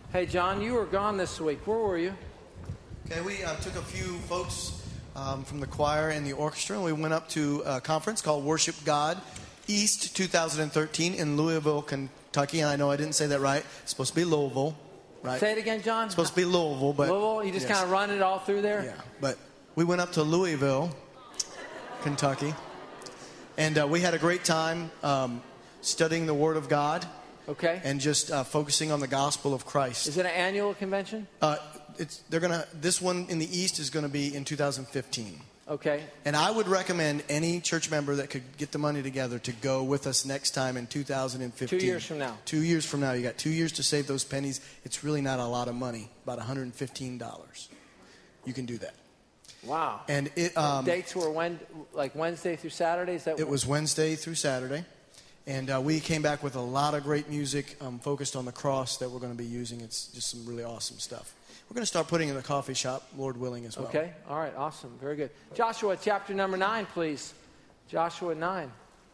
Hey, John, you were gone this week. Where were you? Okay, we took a few folks from the choir and the orchestra, and we went up to a conference called Worship God East 2013 in Louisville, Kentucky. And I know I didn't say that right. It's supposed to be Louisville, right? Say it again, John. It's supposed to be Louisville, but Louisville? You just yes. kind of run it all through there? Yeah, but we went up to Louisville, Kentucky, and we had a great time studying the Word of God. Okay. And just focusing on the gospel of Christ. Is it an annual convention? This one in the East is going to be in 2015. Okay. And I would recommend any church member that could get the money together to go with us next time in 2015. 2 years from now. 2 years from now. You got 2 years to save those pennies. It's really not a lot of money, about $115. You can do that. Wow. And dates were like Wednesday through Saturday? It was Wednesday through Saturday. And we came back with a lot of great music focused on the cross that we're going to be using. It's just some really awesome stuff. We're going to start putting in the coffee shop, Lord willing, as well. Okay. All right. Awesome. Very good. Joshua, chapter number 9, please. Joshua 9.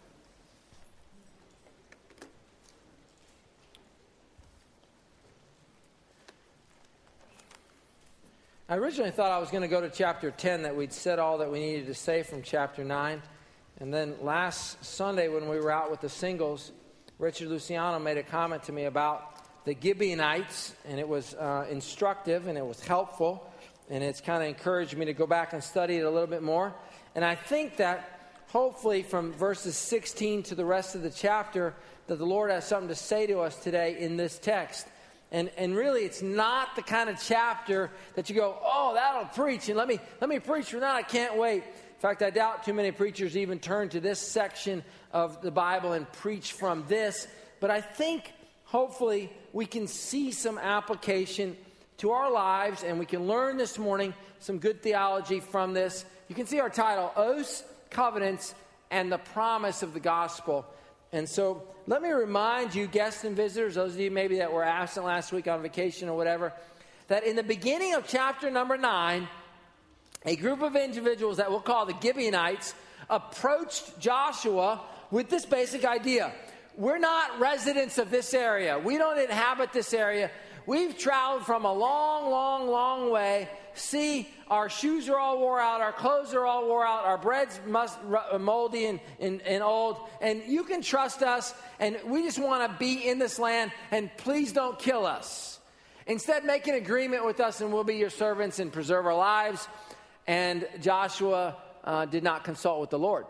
I originally thought I was going to go to chapter 10, that we'd said all that we needed to say from chapter 9. And then last Sunday when we were out with the singles, Richard Luciano made a comment to me about the Gibeonites, and it was instructive and it was helpful, and it's kind of encouraged me to go back and study it a little bit more. And I think that hopefully from verses 16 to the rest of the chapter that the Lord has something to say to us today in this text. And really, it's not the kind of chapter that you go, oh, that'll preach, and let me preach from that. I can't wait. In fact, I doubt too many preachers even turn to this section of the Bible and preach from this. But I think, hopefully, we can see some application to our lives, and we can learn this morning some good theology from this. You can see our title, Oaths, Covenants, and the Promise of the Gospel. And so let me remind you, guests and visitors, those of you maybe that were absent last week on vacation or whatever, that in the beginning of chapter number 9, a group of individuals that we'll call the Gibeonites approached Joshua with this basic idea. We're not residents of this area. We don't inhabit this area. We've traveled from a long, long, long way. See, our shoes are all wore out. Our clothes are all wore out. Our bread's moldy and old. And you can trust us. And we just want to be in this land. And please don't kill us. Instead, make an agreement with us and we'll be your servants and preserve our lives. And Joshua did not consult with the Lord.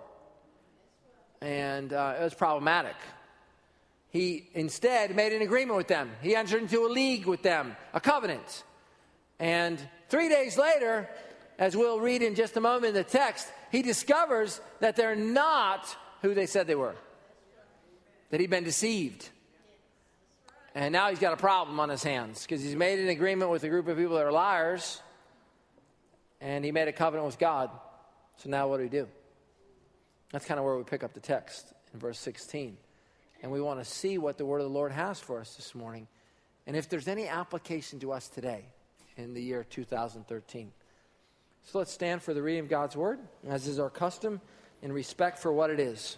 And it was problematic. He instead made an agreement with them. He entered into a league with them, a covenant. And 3 days later, as we'll read in just a moment in the text, he discovers that they're not who they said they were. That he'd been deceived. And now he's got a problem on his hands because he's made an agreement with a group of people that are liars. And he made a covenant with God. So now what do? That's kind of where we pick up the text in verse 16. And we want to see what the word of the Lord has for us this morning. And if there's any application to us today in the year 2013. So let's stand for the reading of God's word, as is our custom, in respect for what it is.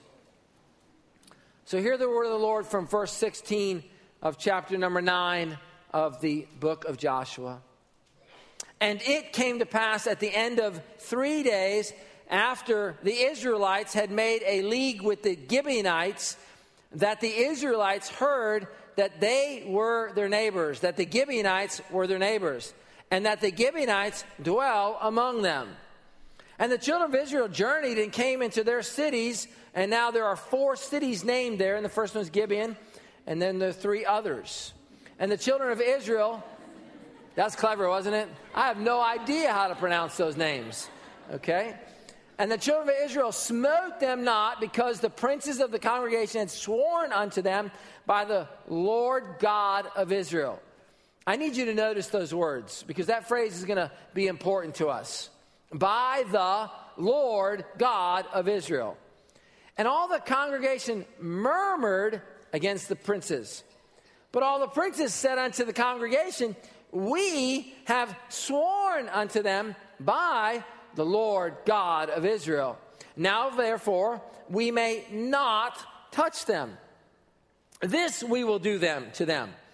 So hear the word of the Lord from verse 16 of chapter number 9 of the book of Joshua. And it came to pass at the end of 3 days, after the Israelites had made a league with the Gibeonites, that the Israelites heard that they were their neighbors, that the Gibeonites were their neighbors, and that the Gibeonites dwell among them. And the children of Israel journeyed and came into their cities, and now there are 4 cities named there, and the first one is Gibeon, and then there are 3 others. And the children of Israel, that's clever, wasn't it? I have no idea how to pronounce those names, okay? And the children of Israel smote them not, because the princes of the congregation had sworn unto them by the Lord God of Israel. I need you to notice those words, because that phrase is going to be important to us. By the Lord God of Israel. And all the congregation murmured against the princes. But all the princes said unto the congregation, we have sworn unto them by the Lord God of Israel. Now, therefore, we may not touch them. This we will do to them.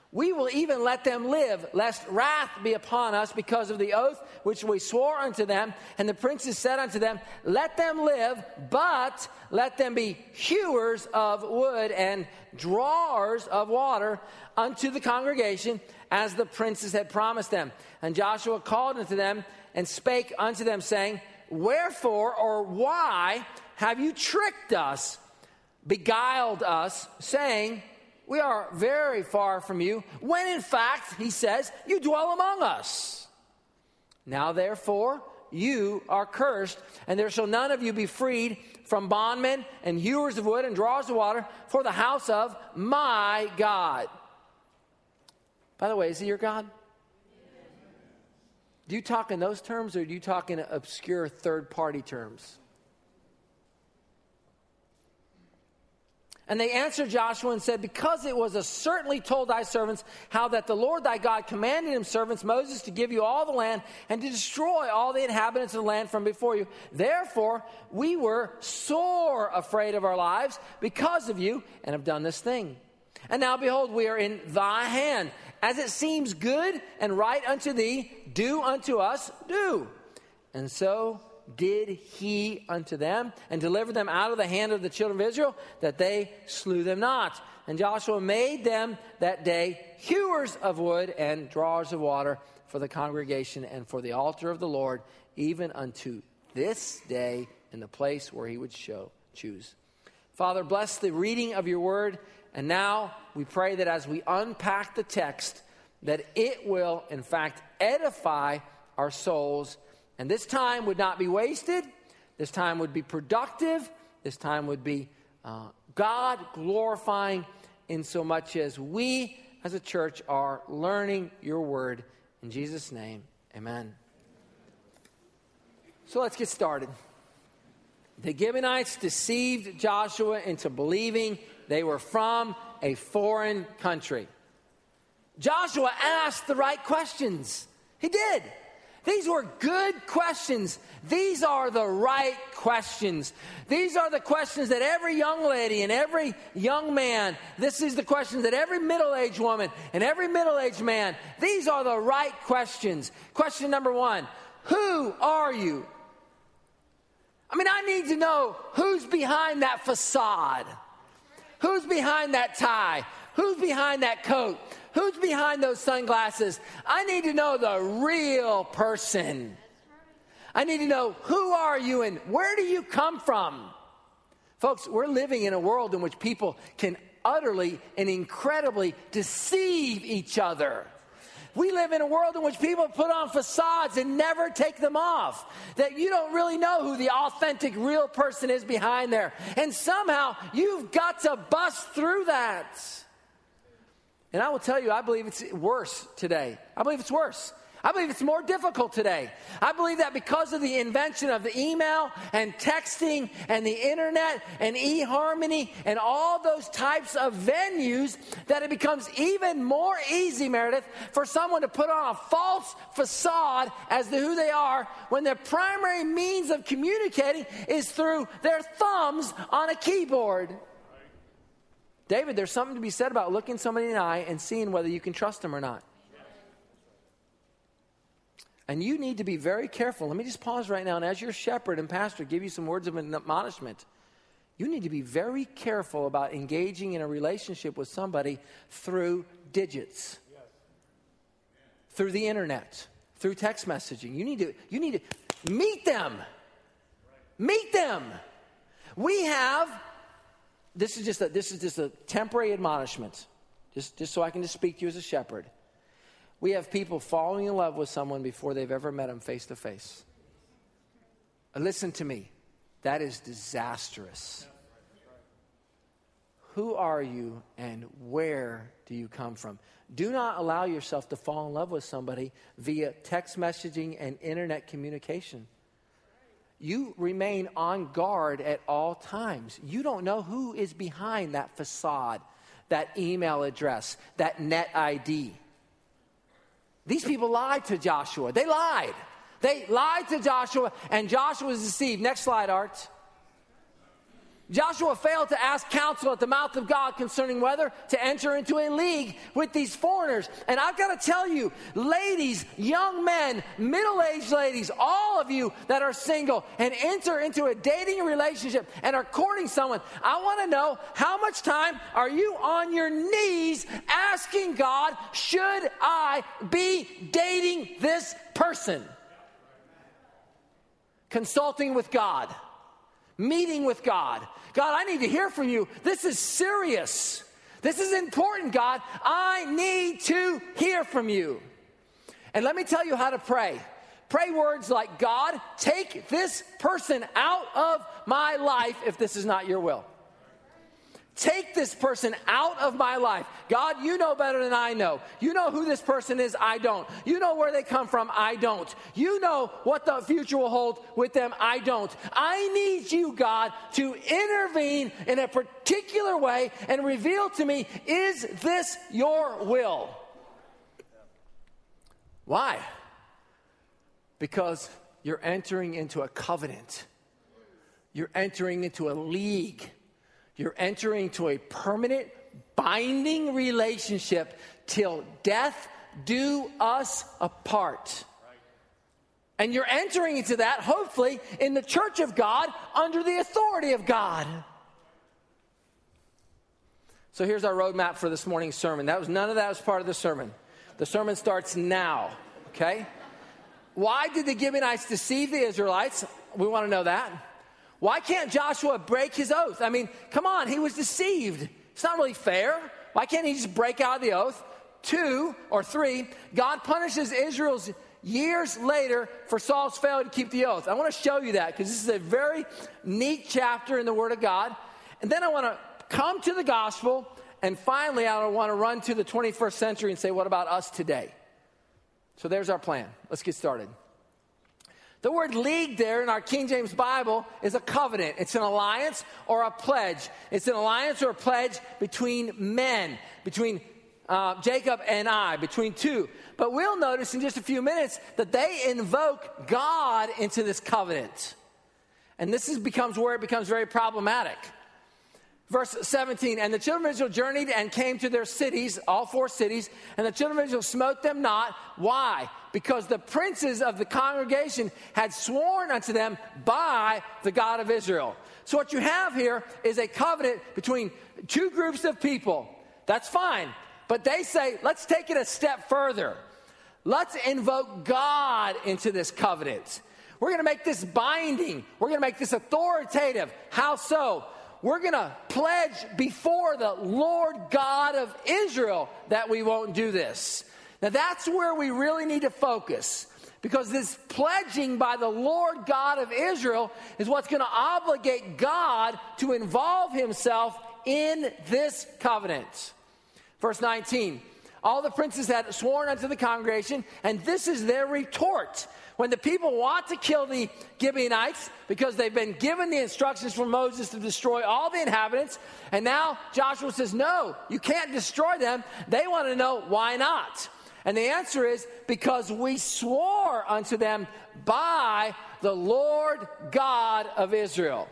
We will even let them live, lest wrath be upon us because of the oath which we swore unto them. And the princes said unto them, let them live, but let them be hewers of wood and drawers of water unto the congregation, as the princes had promised them. And Joshua called unto them and spake unto them, saying, wherefore or why have you tricked us, beguiled us, saying, we are very far from you, when in fact, he says, you dwell among us. Now therefore, you are cursed, and there shall none of you be freed from bondmen and hewers of wood and drawers of water for the house of my God. By the way, is he your God? Do you talk in those terms, or do you talk in obscure third-party terms? And they answered Joshua and said, because it was certainly told thy servants how that the Lord thy God commanded his servants Moses to give you all the land and to destroy all the inhabitants of the land from before you. Therefore, we were sore afraid of our lives because of you, and have done this thing. And now, behold, we are in thy hand. As it seems good and right unto thee, do unto us, do. And so did he unto them, and delivered them out of the hand of the children of Israel, that they slew them not. And Joshua made them that day hewers of wood and drawers of water for the congregation and for the altar of the Lord, even unto this day, in the place where he would choose. Father, bless the reading of your word. And now we pray that as we unpack the text, that it will, in fact, edify our souls. And this time would not be wasted. This time would be productive. This time would be God glorifying, in so much as we as a church are learning your word. In Jesus' name, amen. So let's get started. The Gibeonites deceived Joshua into believing they were from a foreign country. Joshua asked the right questions. He did. These were good questions. These are the right questions. These are the questions that every young lady and every young man, this is the questions that every middle-aged woman and every middle-aged man, these are the right questions. Question number one, who are you? I mean, I need to know who's behind that facade. Who's behind that tie? Who's behind that coat? Who's behind those sunglasses? I need to know the real person. I need to know, who are you and where do you come from? Folks, we're living in a world in which people can utterly and incredibly deceive each other. We live in a world in which people put on facades and never take them off. That you don't really know who the authentic, real person is behind there. And somehow you've got to bust through that. And I will tell you, I believe it's worse today. I believe it's worse. I believe it's more difficult today. I believe that because of the invention of the email and texting and the internet and eHarmony and all those types of venues, that it becomes even more easy, Meredith, for someone to put on a false facade as to who they are when their primary means of communicating is through their thumbs on a keyboard. David, there's something to be said about looking somebody in the eye and seeing whether you can trust them or not. And you need to be very careful. Let me just pause right now, and as your shepherd and pastor give you some words of admonishment, you need to be very careful about engaging in a relationship with somebody through digits, through the internet, through text messaging. You need to meet them. Meet them. We have, this is just a temporary admonishment, just so I can just speak to you as a shepherd. We have people falling in love with someone before they've ever met them face to face. Listen to me. That is disastrous. Who are you and where do you come from? Do not allow yourself to fall in love with somebody via text messaging and internet communication. You remain on guard at all times. You don't know who is behind that facade, that email address, that net ID. These people lied to Joshua. They lied. They lied to Joshua, and Joshua was deceived. Next slide, Art. Joshua failed to ask counsel at the mouth of God concerning whether to enter into a league with these foreigners. And I've got to tell you, ladies, young men, middle-aged ladies, all of you that are single and enter into a dating relationship and are courting someone, I want to know, how much time are you on your knees asking God, should I be dating this person? Consulting with God. Meeting with God. God, I need to hear from you. This is serious. This is important, God. I need to hear from you. And let me tell you how to pray. Pray words like, God, take this person out of my life if this is not your will. Take this person out of my life. God, you know better than I know. You know who this person is, I don't. You know where they come from, I don't. You know what the future will hold with them, I don't. I need you, God, to intervene in a particular way and reveal to me, is this your will? Why? Because you're entering into a covenant. You're entering into a league. You're entering into a permanent, binding relationship till death do us apart. And you're entering into that, hopefully, in the church of God, under the authority of God. So here's our roadmap for this morning's sermon. None of that was part of the sermon. The sermon starts now, okay? Why did the Gibeonites deceive the Israelites? We want to know that. Why can't Joshua break his oath? I mean, come on, he was deceived. It's not really fair. Why can't he just break out of the oath? 2 or 3, God punishes Israel's years later for Saul's failure to keep the oath. I want to show you that because this is a very neat chapter in the Word of God. And then I want to come to the gospel, and finally I want to run to the 21st century and say, what about us today? So there's our plan. Let's get started. The word league there in our King James Bible is a covenant. It's an alliance or a pledge. It's an alliance or a pledge between men, between Jacob and I, between two. But we'll notice in just a few minutes that they invoke God into this covenant. And this becomes where it becomes very problematic. Verse 17, and the children of Israel journeyed and came to their cities, all 4 cities, and the children of Israel smote them not. Why? Because the princes of the congregation had sworn unto them by the God of Israel. So what you have here is a covenant between 2 groups of people. That's fine. But they say, let's take it a step further. Let's invoke God into this covenant. We're going to make this binding. We're going to make this authoritative. How so? We're going to pledge before the Lord God of Israel that we won't do this. Now that's where we really need to focus, because this pledging by the Lord God of Israel is what's going to obligate God to involve himself in this covenant. Verse 19, all the princes had sworn unto the congregation, and this is their retort. When the people want to kill the Gibeonites because they've been given the instructions from Moses to destroy all the inhabitants, and now Joshua says, no, you can't destroy them. They want to know, why not? And the answer is, because we swore unto them by the Lord God of Israel.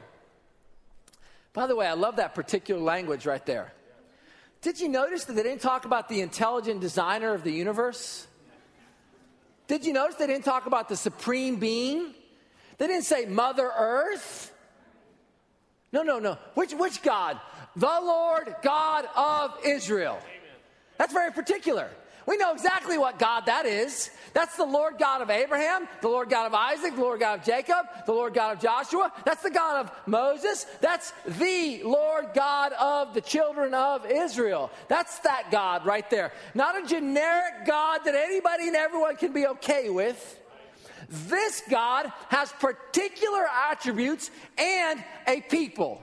By the way, I love that particular language right there. Did you notice that they didn't talk about the intelligent designer of the universe? Did you notice they didn't talk about the supreme being? They didn't say Mother Earth. No. Which God? The Lord God of Israel. That's very particular. We know exactly what God that is. That's the Lord God of Abraham, the Lord God of Isaac, the Lord God of Jacob, the Lord God of Joshua. That's the God of Moses. That's the Lord God of the children of Israel. That's that God right there. Not a generic God that anybody and everyone can be okay with. This God has particular attributes and a people.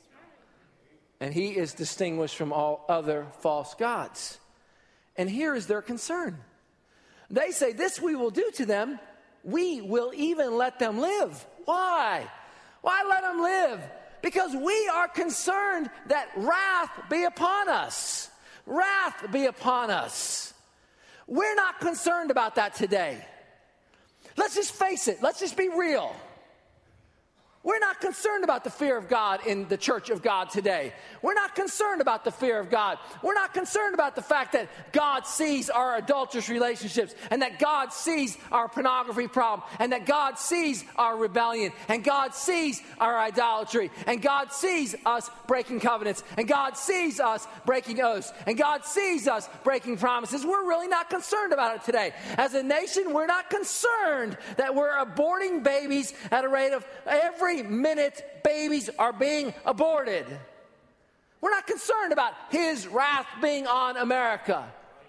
And he is distinguished from all other false gods. And here is their concern. They say, this we will do to them. We will even let them live. Why? Why let them live? Because we are concerned that wrath be upon us. Wrath be upon us. We're not concerned about that today. Let's just face it. Let's just be real. We're not concerned about the fear of God in the church of God today. We're not concerned about the fear of God. We're not concerned about the fact that God sees our adulterous relationships and that God sees our pornography problem and that God sees our rebellion and God sees our idolatry and God sees us breaking covenants and God sees us breaking oaths and God sees us breaking promises. We're really not concerned about it today. As a nation, we're not concerned that we're aborting babies at a rate of every minute babies are being aborted. We're not concerned about his wrath being on America.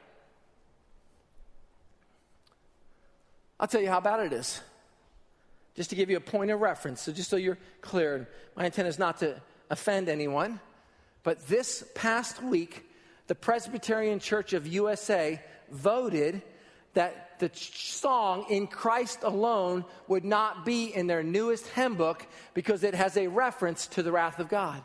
I'll tell you how bad it is. Just to give you a point of reference, so just so you're clear, my intent is not to offend anyone, but this past week, the Presbyterian Church of USA voted that the song "In Christ Alone" would not be in their newest hymn book because it has a reference to the wrath of God.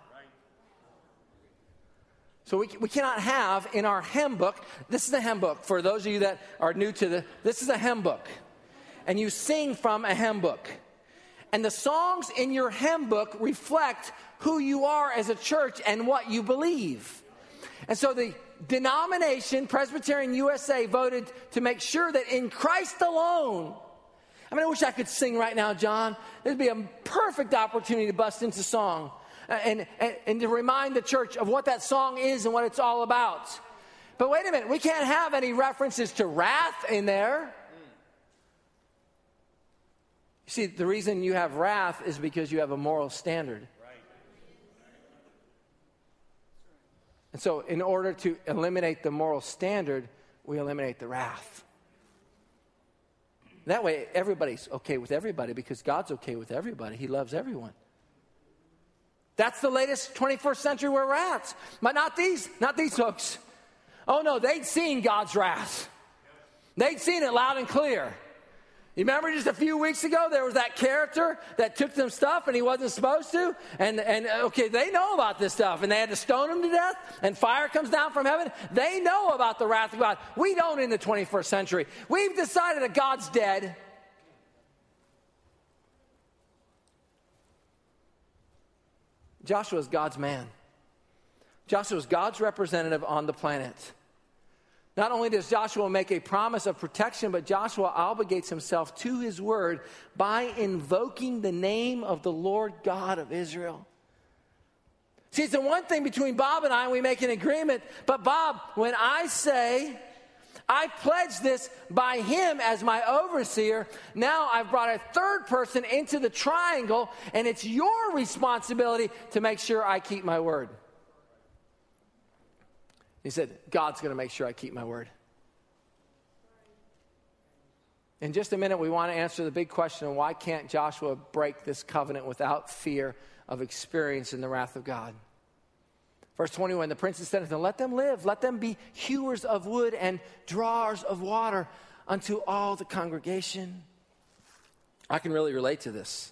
So we cannot have in our hymn book, this is a hymn book. For those of you that are new to this is a hymn book. And you sing from a hymn book. And the songs in your hymn book reflect who you are as a church and what you believe. And so the denomination, Presbyterian USA, voted to make sure that in Christ alone. I mean, I wish I could sing right now, John. It'd be a perfect opportunity to bust into song and to remind the church of what that song is and what it's all about. But wait a minute, we can't have any references to wrath in there. You see, the reason you have wrath is because you have a moral standard. And so in order to eliminate the moral standard, we eliminate the wrath. That way, everybody's okay with everybody because God's okay with everybody. He loves everyone. That's the latest 21st century where we're at. But not these folks. Oh no, they'd seen God's wrath. They'd seen it loud and clear. You remember just a few weeks ago, there was that character that took some stuff and he wasn't supposed to. And okay, they know about this stuff. And they had to stone him to death. And fire comes down from heaven. They know about the wrath of God. We don't in the 21st century. We've decided that God's dead. Joshua is God's man. Joshua is God's representative on the planet. Not only does Joshua make a promise of protection, but Joshua obligates himself to his word by invoking the name of the Lord God of Israel. See, it's the one thing between Bob and I, we make an agreement. But Bob, when I say, I pledge this by him as my overseer, now I've brought a third person into the triangle, and it's your responsibility to make sure I keep my word. He said, God's going to make sure I keep my word. In just a minute, we want to answer the big question, why can't Joshua break this covenant without fear of experiencing the wrath of God? Verse 21, the princes said to them, let them live, let them be hewers of wood and drawers of water unto all the congregation. I can really relate to this.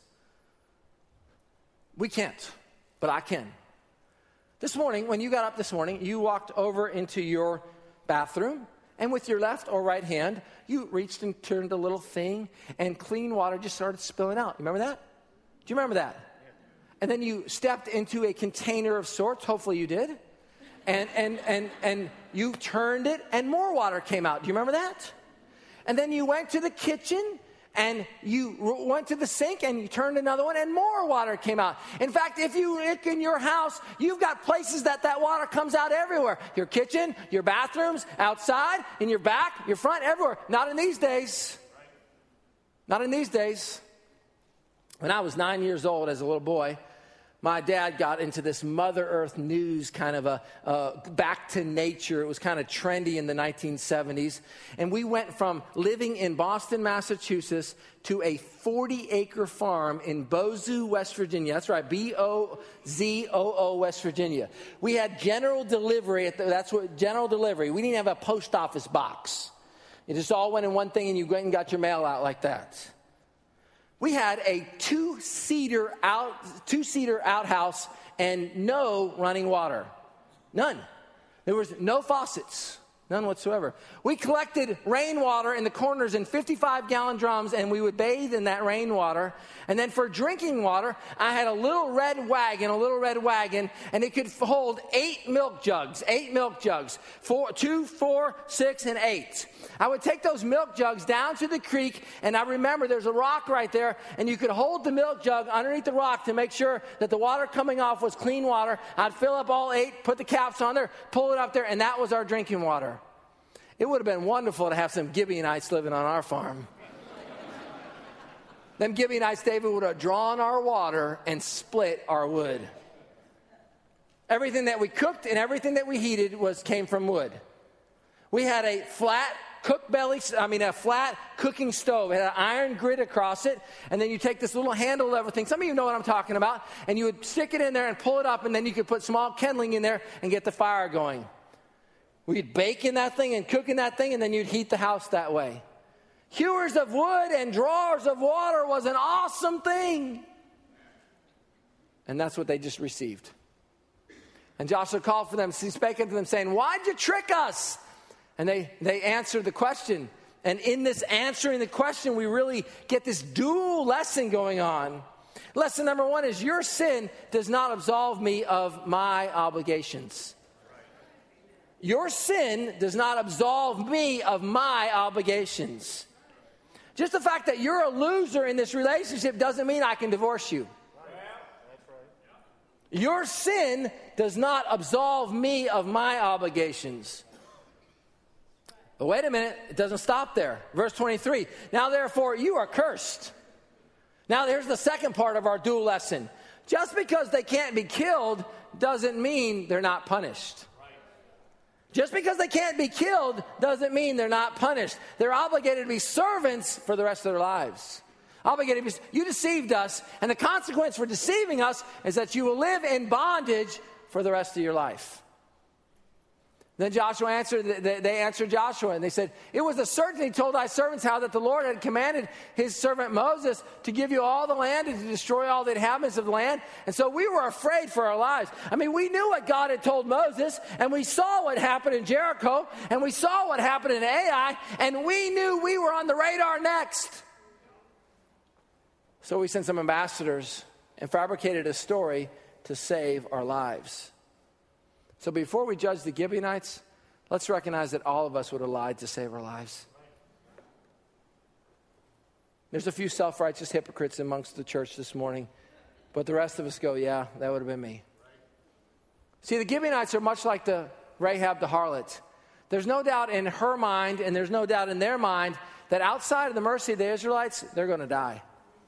We can't, but I can. This morning, when you got up this morning, you walked over into your bathroom, and with your left or right hand, you reached and turned a little thing, and clean water just started spilling out. You remember that? Do you remember that? And then you stepped into a container of sorts, hopefully you did, and you turned it, and more water came out. Do you remember that? And then you went to the kitchen, and you went to the sink and you turned another one and more water came out. In fact, if you look in your house, you've got places that water comes out everywhere. Your kitchen, your bathrooms, outside, in your back, your front, everywhere. Not in these days. Not in these days. When I was 9 years old as a little boy, my dad got into this Mother Earth news kind of a back to nature. It was kind of trendy in the 1970s. And we went from living in Boston, Massachusetts to a 40-acre farm in Bozo, West Virginia. That's right, B-O-Z-O-O, West Virginia. We had general delivery. That's what general delivery. We didn't have a post office box. It just all went in one thing and you went and got your mail out like that. We had a two-seater outhouse and no running water. None. There was no faucets. None whatsoever. We collected rainwater in the corners in 55-gallon drums, and we would bathe in that rainwater. And then for drinking water, I had a little red wagon, and it could hold 8 milk jugs. 2, 4, 6, and 8. I would take those milk jugs down to the creek, and I remember there's a rock right there, and you could hold the milk jug underneath the rock to make sure that the water coming off was clean water. I'd fill up all 8, put the caps on there, pull it up there, and that was our drinking water. It would have been wonderful to have some Gibeonites living on our farm. Them Gibeonites, David, would have drawn our water and split our wood. Everything that we cooked and everything that we heated came from wood. We had a flat cooking stove. It had an iron grid across it, and then you take this little handle lever thing. Some of you know what I'm talking about. And you would stick it in there and pull it up, and then you could put small kindling in there and get the fire going. We'd bake in that thing and cook in that thing, and then you'd heat the house that way. Hewers of wood and drawers of water was an awesome thing. And that's what they just received. And Joshua called for them. He spake unto them, saying, why'd you trick us? And they answered the question. And in this answering the question, we really get this dual lesson going on. Lesson number 1 is your sin does not absolve me of my obligations. Your sin does not absolve me of my obligations. Just the fact that you're a loser in this relationship doesn't mean I can divorce you. Your sin does not absolve me of my obligations. But wait a minute, it doesn't stop there. Verse 23, now therefore you are cursed. Now there's the second part of our dual lesson. Just because they can't be killed doesn't mean they're not punished. Just because they can't be killed doesn't mean they're not punished. They're obligated to be servants for the rest of their lives. You deceived us, and the consequence for deceiving us is that you will live in bondage for the rest of your life. Then they answered Joshua, and they said, it was a certainty told thy servants how that the Lord had commanded his servant Moses to give you all the land and to destroy all the inhabitants of the land. And so we were afraid for our lives. I mean, we knew what God had told Moses, and we saw what happened in Jericho, and we saw what happened in Ai, and we knew we were on the radar next. So we sent some ambassadors and fabricated a story to save our lives. So before we judge the Gibeonites, let's recognize that all of us would have lied to save our lives. There's a few self-righteous hypocrites amongst the church this morning, but the rest of us go, yeah, that would have been me. See, the Gibeonites are much like the Rahab the harlot. There's no doubt in her mind, and there's no doubt in their mind, that outside of the mercy of the Israelites, they're going to die.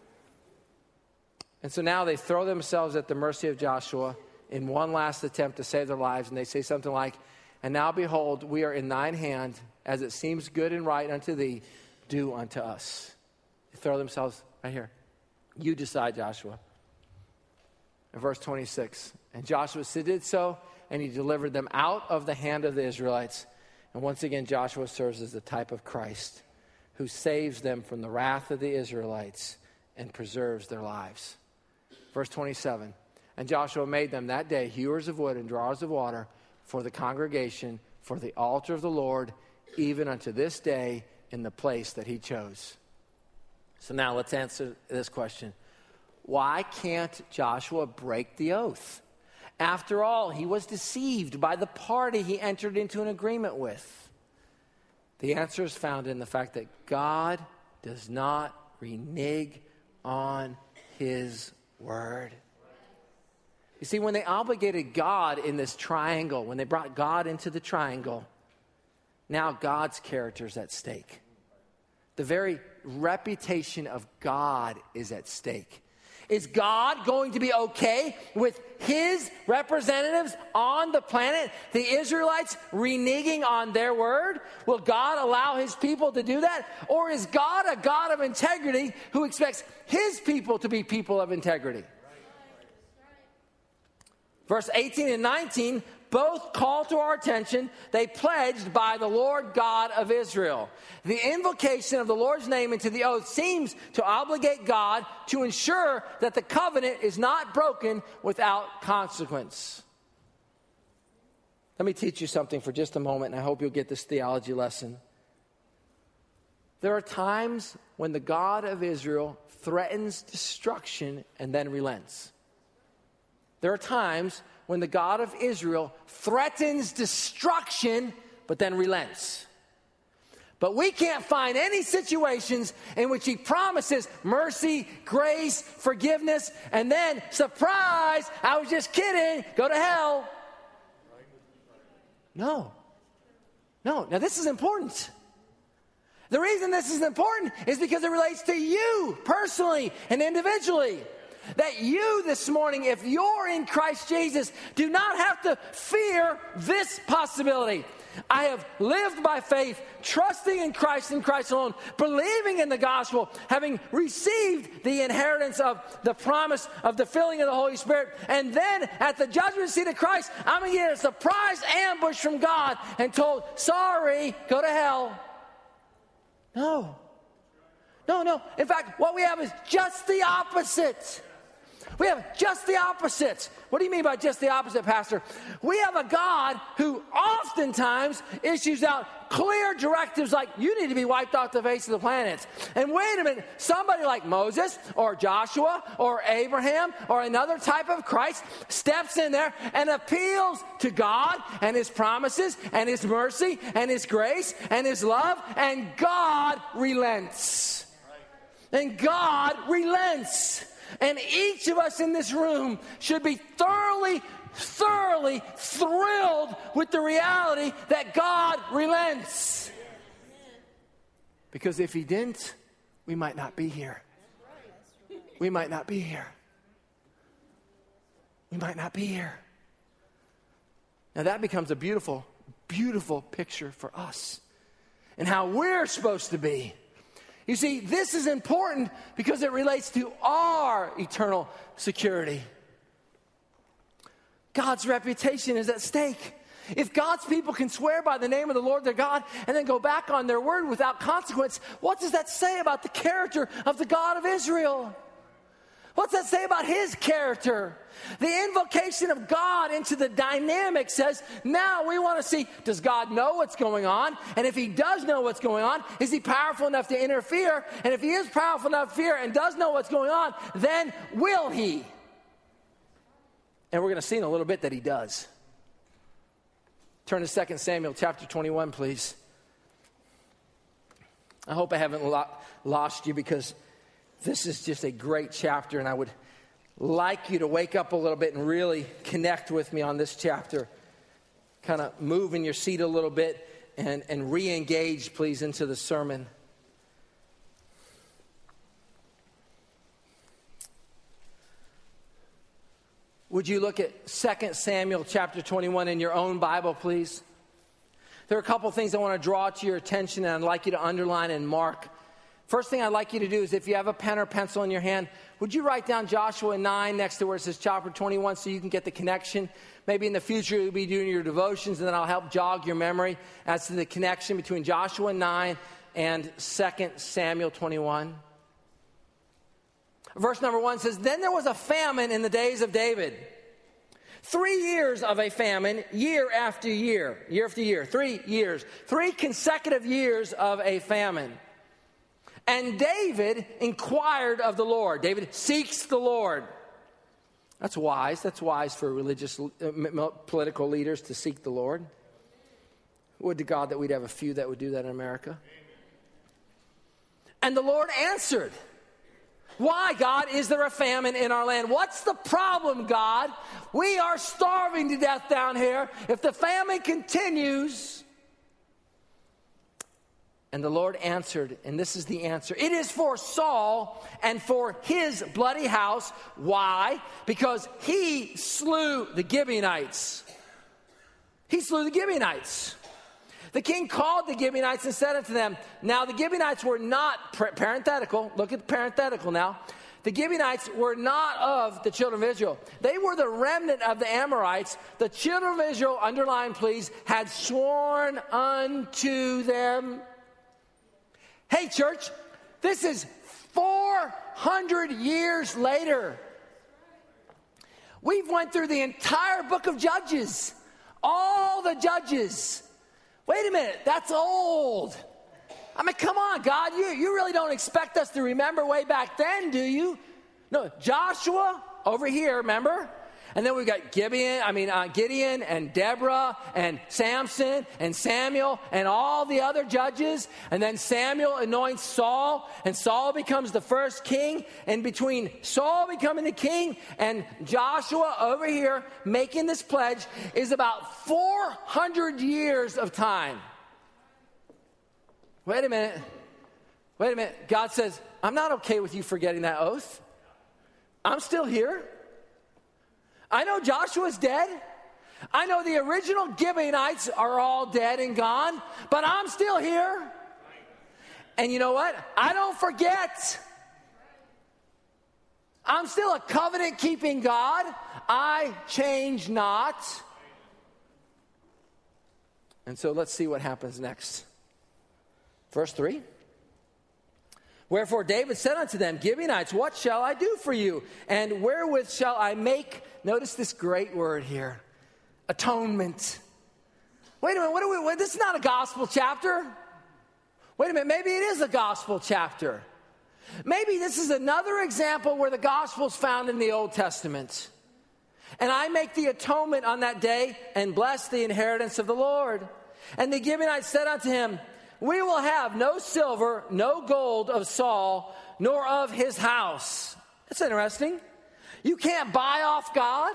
And so now they throw themselves at the mercy of Joshua in one last attempt to save their lives. And they say something like, and now behold, we are in thine hand, as it seems good and right unto thee, do unto us. They throw themselves right here. You decide, Joshua. In verse 26, and Joshua did so, and he delivered them out of the hand of the Israelites. And once again, Joshua serves as the type of Christ, who saves them from the wrath of the Israelites and preserves their lives. Verse 27, and Joshua made them that day hewers of wood and drawers of water for the congregation, for the altar of the Lord, even unto this day in the place that he chose. So now let's answer this question. Why can't Joshua break the oath? After all, he was deceived by the party he entered into an agreement with. The answer is found in the fact that God does not renege on his word. You see, when they obligated God in this triangle, when they brought God into the triangle, now God's character is at stake. The very reputation of God is at stake. Is God going to be okay with his representatives on the planet, the Israelites, reneging on their word? Will God allow his people to do that? Or is God a God of integrity who expects his people to be people of integrity? Verse 18 and 19 both call to our attention. They pledged by the Lord God of Israel. The invocation of the Lord's name into the oath seems to obligate God to ensure that the covenant is not broken without consequence. Let me teach you something for just a moment, and I hope you'll get this theology lesson. There are times when the God of Israel threatens destruction and then relents. There are times when the God of Israel threatens destruction but then relents. But we can't find any situations in which he promises mercy, grace, forgiveness, and then, surprise, I was just kidding, go to hell. No. Now this is important. The reason this is important is because it relates to you personally and individually. That you this morning, if you're in Christ Jesus, do not have to fear this possibility. I have lived by faith, trusting in Christ and Christ alone, believing in the gospel, having received the inheritance of the promise of the filling of the Holy Spirit, and then at the judgment seat of Christ, I'm going to get a surprise ambush from God and told, sorry, go to hell. No. In fact, what we have is just the opposite. We have just the opposite. What do you mean by just the opposite, Pastor? We have a God who oftentimes issues out clear directives like, you need to be wiped off the face of the planet. And wait a minute, somebody like Moses or Joshua or Abraham or another type of Christ steps in there and appeals to God and his promises and his mercy and his grace and his love, and God relents. And God relents. And each of us in this room should be thoroughly thrilled with the reality that God relents. Because if he didn't, we might not be here. We might not be here. We might not be here. Now that becomes a beautiful, beautiful picture for us and how we're supposed to be. You see, this is important because it relates to our eternal security. God's reputation is at stake. If God's people can swear by the name of the Lord their God and then go back on their word without consequence, what does that say about the character of the God of Israel? What's that say about his character? The invocation of God into the dynamic says, now we want to see, does God know what's going on? And if he does know what's going on, is he powerful enough to interfere? And if he is powerful enough to interfere and does know what's going on, then will he? And we're going to see in a little bit that he does. Turn to 2 Samuel chapter 21, please. I hope I haven't lost you, because this is just a great chapter, and I would like you to wake up a little bit and really connect with me on this chapter. Kind of move in your seat a little bit and re-engage, please, into the sermon. Would you look at 2 Samuel chapter 21 in your own Bible, please? There are a couple things I want to draw to your attention, and I'd like you to underline and mark. First thing I'd like you to do is, if you have a pen or pencil in your hand, would you write down Joshua 9 next to where it says chapter 21 so you can get the connection? Maybe in the future you'll be doing your devotions, and then I'll help jog your memory as to the connection between Joshua 9 and 2 Samuel 21. Verse number 1 says, then there was a famine in the days of David. 3 years of a famine, year after year. 3 years. 3 consecutive years of a famine. And David inquired of the Lord. David seeks the Lord. That's wise. That's wise for religious, political leaders to seek the Lord. Would to God that we'd have a few that would do that in America. And the Lord answered. Why, God, is there a famine in our land? What's the problem, God? We are starving to death down here. If the famine continues... And the Lord answered, and this is the answer. It is for Saul and for his bloody house. Why? Because he slew the Gibeonites. He slew the Gibeonites. The king called the Gibeonites and said unto them, now the Gibeonites were not, parenthetical, look at the parenthetical now. The Gibeonites were not of the children of Israel. They were the remnant of the Amorites. The children of Israel, underline please, had sworn unto them. Hey, church, this is 400 years later. We've went through the entire book of Judges. All the judges. Wait a minute, that's old. I mean, come on, God, you really don't expect us to remember way back then, do you? No, Joshua over here, remember? And then we got Gideon and Deborah and Samson and Samuel and all the other judges. And then Samuel anoints Saul, and Saul becomes the first king. And between Saul becoming the king and Joshua over here making this pledge is about 400 years of time. Wait a minute. God says, I'm not okay with you forgetting that oath. I'm still here. I know Joshua's dead. I know the original Gibeonites are all dead and gone, but I'm still here. And you know what? I don't forget. I'm still a covenant-keeping God. I change not. And so let's see what happens next. Verse 3. Wherefore David said unto them, Gibeonites, what shall I do for you? And wherewith shall I make, notice this great word here, atonement. Wait a minute, this is not a gospel chapter. Wait a minute, maybe it is a gospel chapter. Maybe this is another example where the gospel is found in the Old Testament. And I make the atonement on that day and bless the inheritance of the Lord. And the Gibeonites said unto him, we will have no silver, no gold of Saul, nor of his house. That's interesting. You can't buy off God.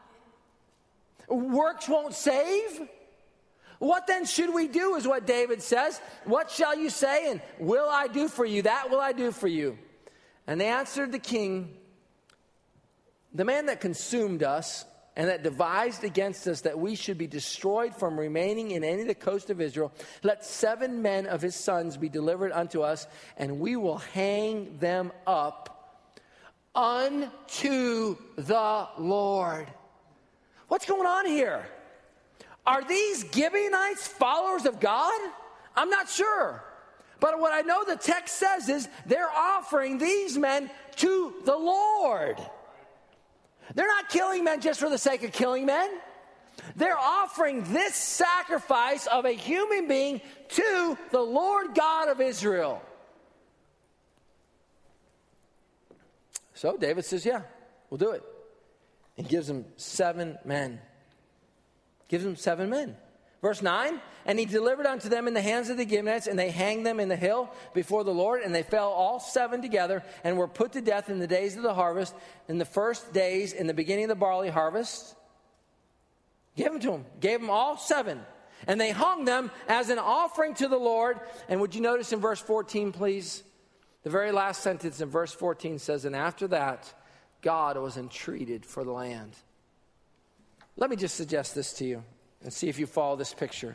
Works won't save. What then should we do is what David says. What shall you say? And will I do for you? That will I do for you. And they answered the king, the man that consumed us and that devised against us that we should be destroyed from remaining in any of the coast of Israel, let 7 men of his sons be delivered unto us, and we will hang them up unto the Lord. What's going on here? Are these Gibeonites followers of God? I'm not sure. But what I know the text says is they're offering these men to the Lord. They're not killing men just for the sake of killing men. They're offering this sacrifice of a human being to the Lord God of Israel. So David says, yeah, we'll do it. And gives them 7 men. Gives them 7 men. Verse 9, and he delivered unto them in the hands of the Gibeonites, and they hanged them in the hill before the Lord, and they fell all 7 together, and were put to death in the days of the harvest, in the first days, in the beginning of the barley harvest. Give them to them. Gave them all 7. And they hung them as an offering to the Lord. And would you notice in verse 14, please? The very last sentence in verse 14 says, and after that, God was entreated for the land. Let me just suggest this to you and see if you follow this picture.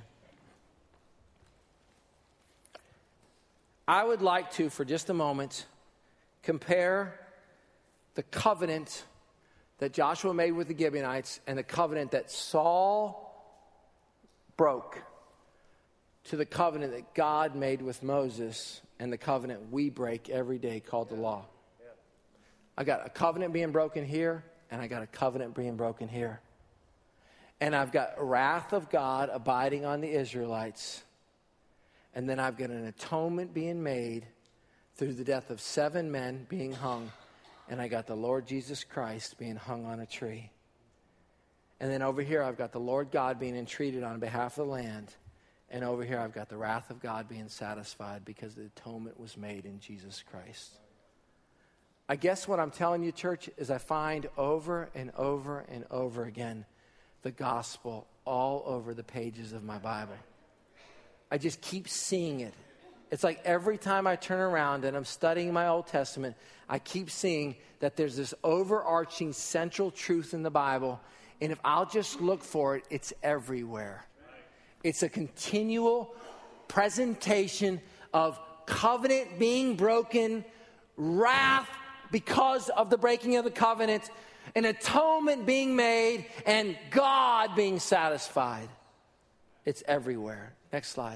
I would like to, for just a moment, compare the covenant that Joshua made with the Gibeonites and the covenant that Saul broke to the covenant that God made with Moses and the covenant we break every day called the law. I got a covenant being broken here, and I got a covenant being broken here. And I've got wrath of God abiding on the Israelites. And then I've got an atonement being made through the death of 7 men being hung. And I got the Lord Jesus Christ being hung on a tree. And then over here I've got the Lord God being entreated on behalf of the land. And over here I've got the wrath of God being satisfied because the atonement was made in Jesus Christ. I guess what I'm telling you, church, is I find over and over and over again the gospel all over the pages of my Bible. I just keep seeing it. It's like every time I turn around and I'm studying my Old Testament, I keep seeing that there's this overarching central truth in the Bible, and if I'll just look for it, it's everywhere. It's a continual presentation of covenant being broken, wrath because of the breaking of the covenant, an atonement being made, and God being satisfied. It's everywhere. Next slide.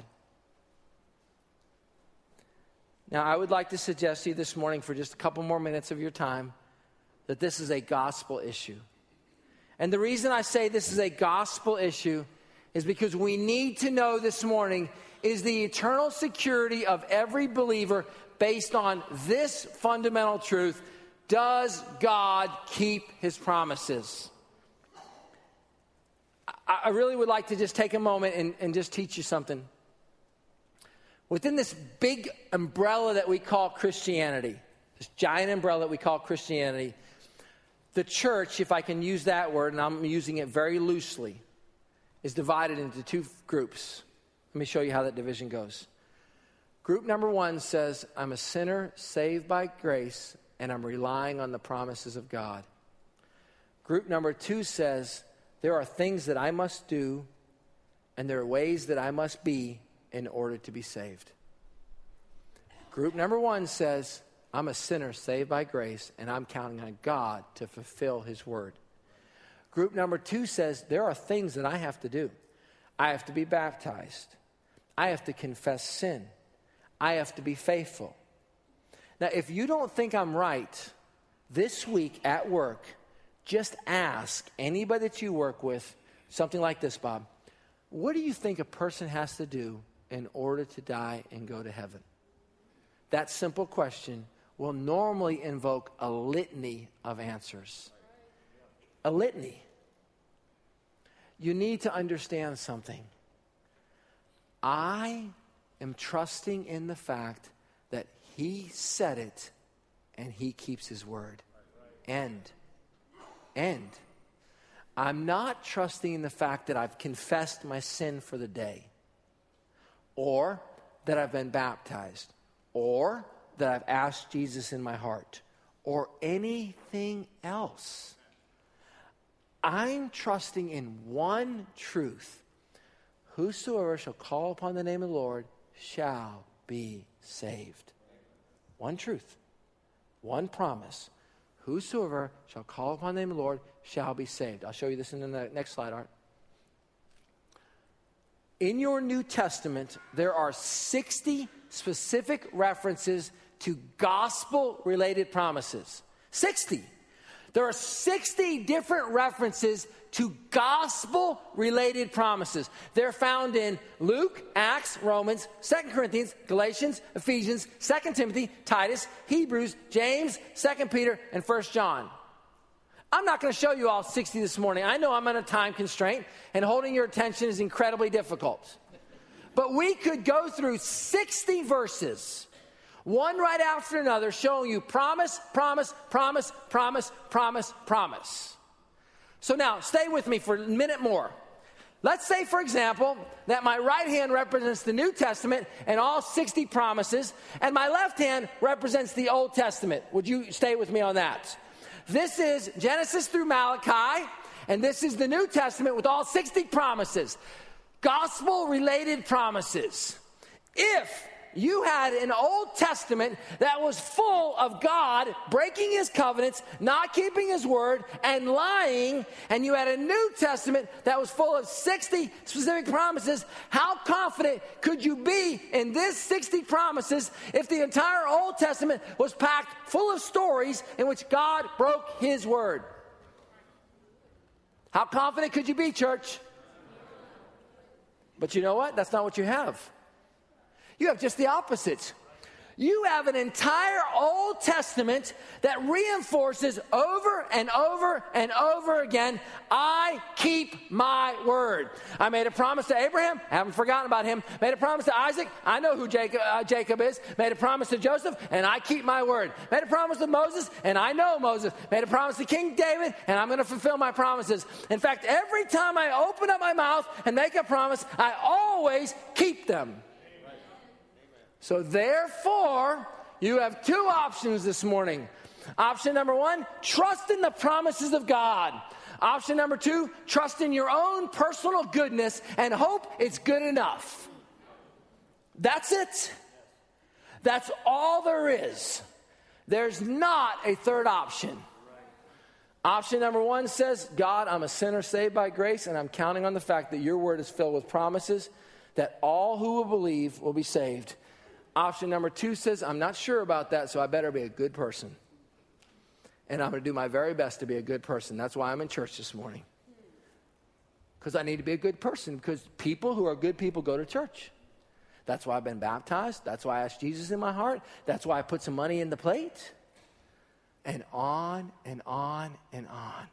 Now, I would like to suggest to you this morning, for just a couple more minutes of your time, that this is a gospel issue. And the reason I say this is a gospel issue is because we need to know this morning is the eternal security of every believer based on this fundamental truth. Does God keep his promises? I really would like to just take a moment and just teach you something. Within this big umbrella that we call Christianity, this giant umbrella that we call Christianity, the church, if I can use that word, and I'm using it very loosely, is divided into two groups. Let me show you how that division goes. Group number one says, I'm a sinner saved by grace, and I'm relying on the promises of God. Group number two says, there are things that I must do, and there are ways that I must be in order to be saved. Group number one says, I'm a sinner saved by grace, and I'm counting on God to fulfill his word. Group number two says, there are things that I have to do. I have to be baptized. I have to confess sin. I have to be faithful. Now, if you don't think I'm right, this week at work, just ask anybody that you work with something like this, Bob. What do you think a person has to do in order to die and go to heaven? That simple question will normally invoke a litany of answers. A litany. You need to understand something. I am trusting in the fact that he said it and he keeps his word. End. I'm not trusting in the fact that I've confessed my sin for the day, or that I've been baptized, or that I've asked Jesus in my heart, or anything else. I'm trusting in one truth. Whosoever shall call upon the name of the Lord shall be saved. One truth. One promise. Whosoever shall call upon the name of the Lord shall be saved. I'll show you this in the next slide, Art. In your New Testament, there are 60 specific references to gospel-related promises. 60. There are 60 different references to gospel-related promises. They're found in Luke, Acts, Romans, 2 Corinthians, Galatians, Ephesians, 2 Timothy, Titus, Hebrews, James, 2 Peter, and 1 John. I'm not going to show you all 60 this morning. I know I'm on a time constraint, and holding your attention is incredibly difficult. But we could go through 60 verses, one right after another, showing you promise, promise, promise, promise, promise, promise. So now, stay with me for a minute more. Let's say, for example, that my right hand represents the New Testament and all 60 promises, and my left hand represents the Old Testament. Would you stay with me on that? This is Genesis through Malachi, and this is the New Testament with all 60 promises. Gospel-related promises. If you had an Old Testament that was full of God breaking his covenants, not keeping his word, and lying, and you had a New Testament that was full of 60 specific promises, how confident could you be in this 60 promises if the entire Old Testament was packed full of stories in which God broke his word? How confident could you be, church? But you know what? That's not what you have. You have just the opposite. You have an entire Old Testament that reinforces over and over and over again, I keep my word. I made a promise to Abraham, haven't forgotten about him. Made a promise to Isaac, I know who Jacob is. Made a promise to Joseph, and I keep my word. Made a promise to Moses, and I know Moses. Made a promise to King David, and I'm going to fulfill my promises. In fact, every time I open up my mouth and make a promise, I always keep them. So therefore, you have two options this morning. Option number one, trust in the promises of God. Option number two, trust in your own personal goodness and hope it's good enough. That's it. That's all there is. There's not a third option. Option number one says, God, I'm a sinner saved by grace, and I'm counting on the fact that your word is filled with promises that all who will believe will be saved. Option number two says, I'm not sure about that, so I better be a good person. And I'm going to do my very best to be a good person. That's why I'm in church this morning. Because I need to be a good person. Because people who are good people go to church. That's why I've been baptized. That's why I asked Jesus in my heart. That's why I put some money in the plate. And on and on and on.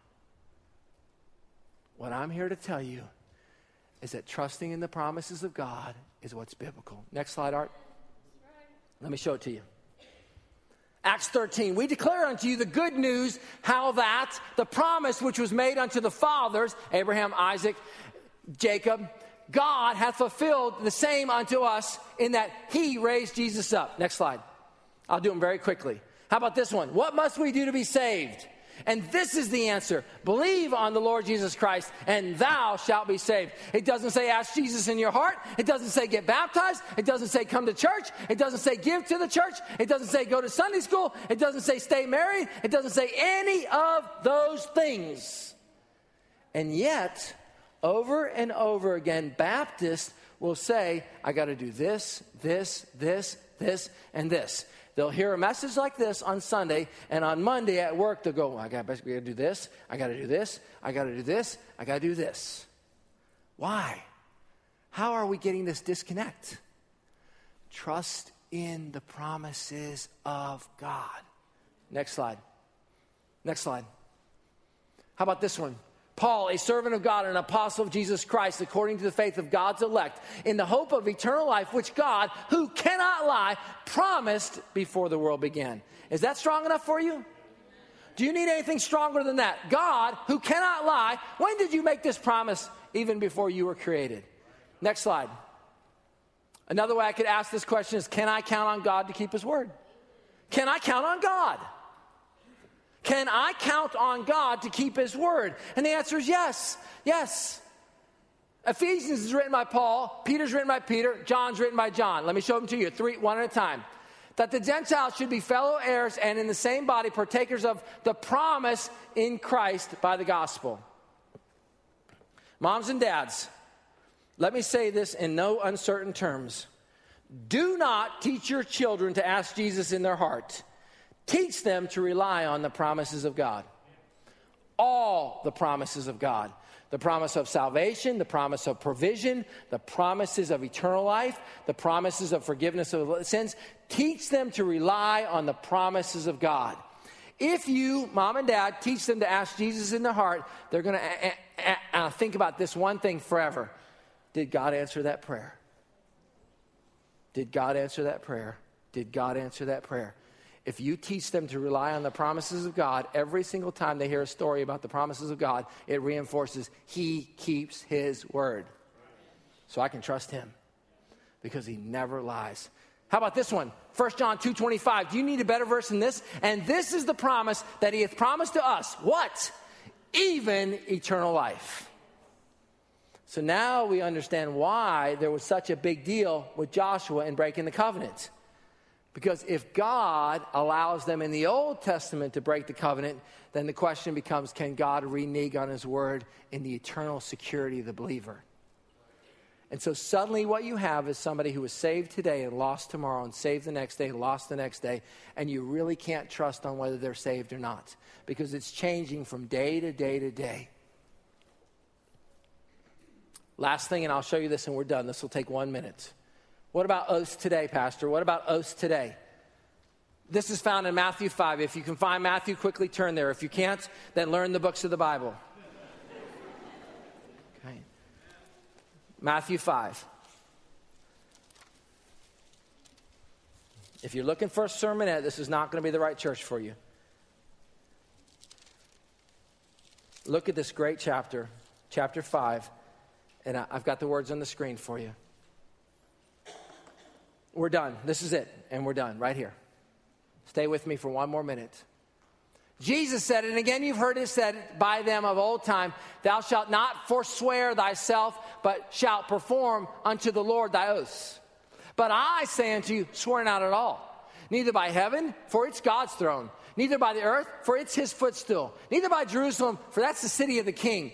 What I'm here to tell you is that trusting in the promises of God is what's biblical. Next slide, Art. Let me show it to you. Acts 13, we declare unto you the good news, how that the promise which was made unto the fathers, Abraham, Isaac, Jacob, God hath fulfilled the same unto us in that he raised Jesus up. Next slide. I'll do them very quickly. How about this one? What must we do to be saved? And this is the answer. Believe on the Lord Jesus Christ, and thou shalt be saved. It doesn't say ask Jesus in your heart. It doesn't say get baptized. It doesn't say come to church. It doesn't say give to the church. It doesn't say go to Sunday school. It doesn't say stay married. It doesn't say any of those things. And yet, over and over again, Baptists will say, I got to do this, this, this, this, and this. They'll hear a message like this on Sunday, and on Monday at work, they'll go, I got to do this, I got to do this, I got to do this, I got to do this. Why? How are we getting this disconnect? Trust in the promises of God. Next slide. Next slide. How about this one? Paul, a servant of God and an apostle of Jesus Christ, according to the faith of God's elect, in the hope of eternal life, which God, who cannot lie, promised before the world began. Is that strong enough for you? Do you need anything stronger than that? God, who cannot lie, when did you make this promise even before you were created? Next slide. Another way I could ask this question is, can I count on God to keep his word? Can I count on God? Can I count on God to keep his word? And the answer is yes. Yes. Ephesians is written by Paul. Peter's written by Peter. John's written by John. Let me show them to you, one at a time. That the Gentiles should be fellow heirs and in the same body partakers of the promise in Christ by the gospel. Moms and dads, let me say this in no uncertain terms. Do not teach your children to ask Jesus in their heart. Teach them to rely on the promises of God. All the promises of God. The promise of salvation, the promise of provision, the promises of eternal life, the promises of forgiveness of sins. Teach them to rely on the promises of God. If you, mom and dad, teach them to ask Jesus in their heart, they're going to think about this one thing forever. Did God answer that prayer? Did God answer that prayer? Did God answer that prayer? If you teach them to rely on the promises of God, every single time they hear a story about the promises of God, it reinforces he keeps his word. So I can trust him because he never lies. How about this one? 1 John 2:25. Do you need a better verse than this? And this is the promise that he hath promised to us. What? Even eternal life. So now we understand why there was such a big deal with Joshua in breaking the covenant. Because if God allows them in the Old Testament to break the covenant, then the question becomes, can God renege on his word in the eternal security of the believer? And so suddenly what you have is somebody who is saved today and lost tomorrow and saved the next day and lost the next day, and you really can't trust on whether they're saved or not because it's changing from day to day to day. Last thing, and I'll show you this and we're done. This will take 1 minute. What about oaths today, Pastor? What about oaths today? This is found in Matthew 5. If you can find Matthew, quickly turn there. If you can't, then learn the books of the Bible. Okay. Matthew 5. If you're looking for a sermonette, this is not going to be the right church for you. Look at this great chapter, chapter 5. And I've got the words on the screen for you. We're done. This is it. And we're done right here. Stay with me for 1 more minute. Jesus said, and again you've heard it said by them of old time, thou shalt not forswear thyself, but shalt perform unto the Lord thy oaths. But I say unto you, swear not at all, neither by heaven, for it's God's throne, neither by the earth, for it's his footstool, neither by Jerusalem, for that's the city of the king.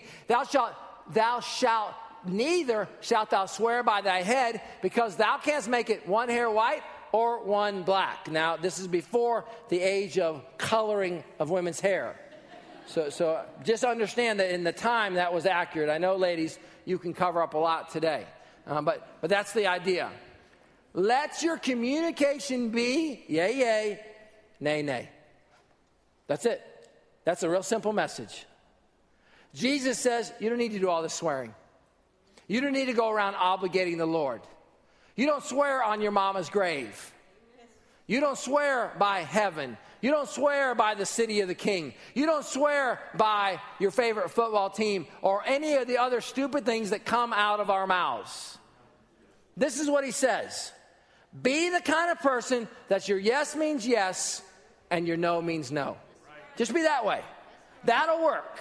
Neither shalt thou swear by thy head, because thou canst make it one hair white or one black. Now, this is before the age of coloring of women's hair. So just understand that in the time that was accurate. I know, ladies, you can cover up a lot today. But that's the idea. Let your communication be yay, yay, nay, nay. That's it. That's a real simple message. Jesus says you don't need to do all this swearing. You don't need to go around obligating the Lord. You don't swear on your mama's grave. You don't swear by heaven. You don't swear by the city of the king. You don't swear by your favorite football team or any of the other stupid things that come out of our mouths. This is what he says. Be the kind of person that your yes means yes and your no means no. Just be that way. That'll work.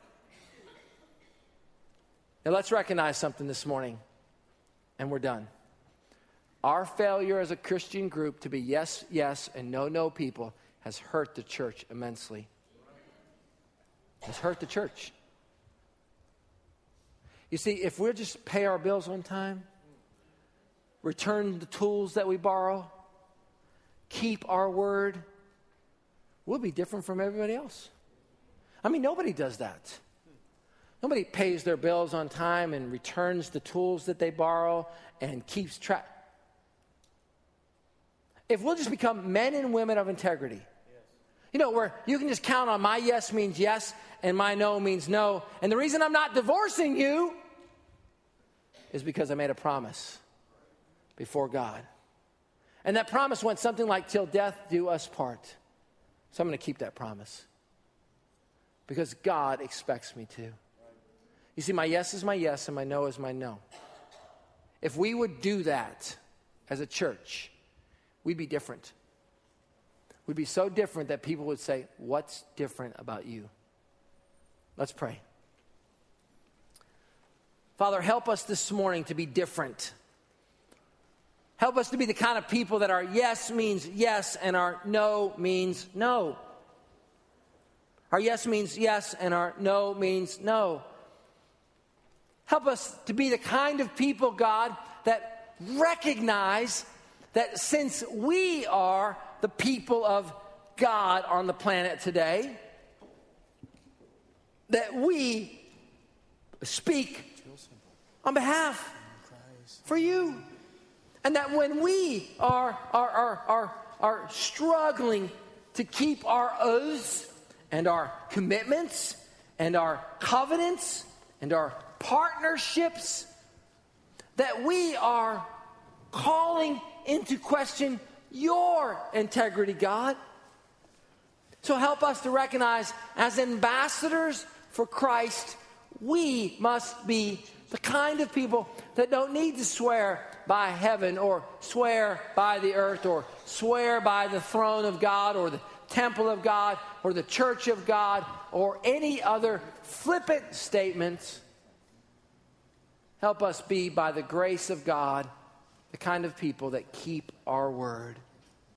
Now let's recognize something this morning, and we're done. Our failure as a Christian group to be yes, yes, and no, no people has hurt the church immensely. It's hurt the church. You see, if we'll just pay our bills on time, return the tools that we borrow, keep our word, we'll be different from everybody else. I mean, nobody does that. Nobody pays their bills on time and returns the tools that they borrow and keeps track. If we'll just become men and women of integrity, where you can just count on my yes means yes and my no means no. And the reason I'm not divorcing you is because I made a promise before God. And that promise went something like, till death do us part. So I'm going to keep that promise because God expects me to. You see, my yes is my yes and my no is my no. If we would do that as a church, we'd be different. We'd be so different that people would say, what's different about you? Let's pray. Father, help us this morning to be different. Help us to be the kind of people that our yes means yes and our no means no. Our yes means yes and our no means no. Help us to be the kind of people, God, that recognize that since we are the people of God on the planet today, that we speak on behalf for you. And that when we are struggling to keep our oaths and our commitments and our covenants and our partnerships, that we are calling into question your integrity, God. So help us to recognize, as ambassadors for Christ, we must be the kind of people that don't need to swear by heaven or swear by the earth or swear by the throne of God or the temple of God or the church of God or any other flippant statements. Help us be, by the grace of God, the kind of people that keep our word.